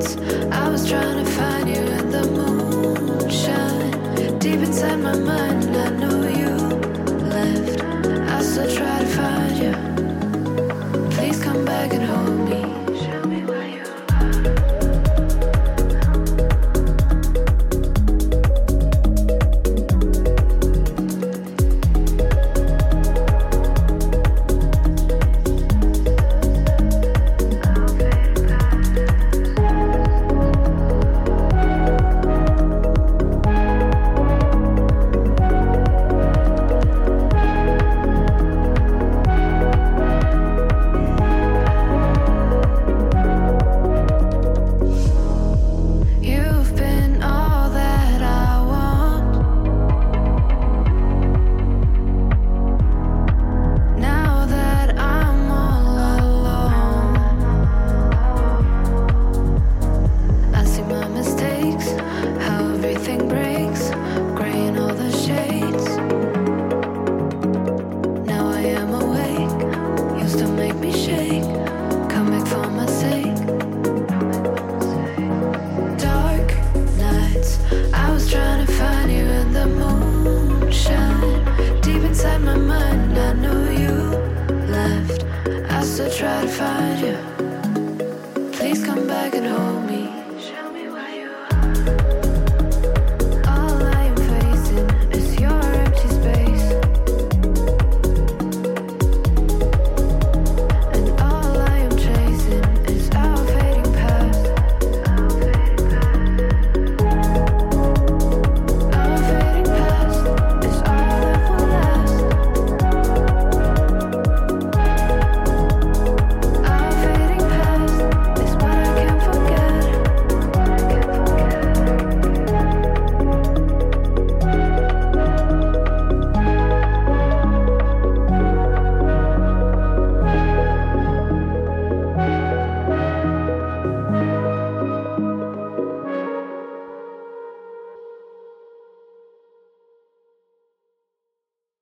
I was trying to find you in the moonshine. Deep inside my mind, I know you left. I still try to find you. Please come back and hold me. Show me where you try to find you. Please come back and hold me.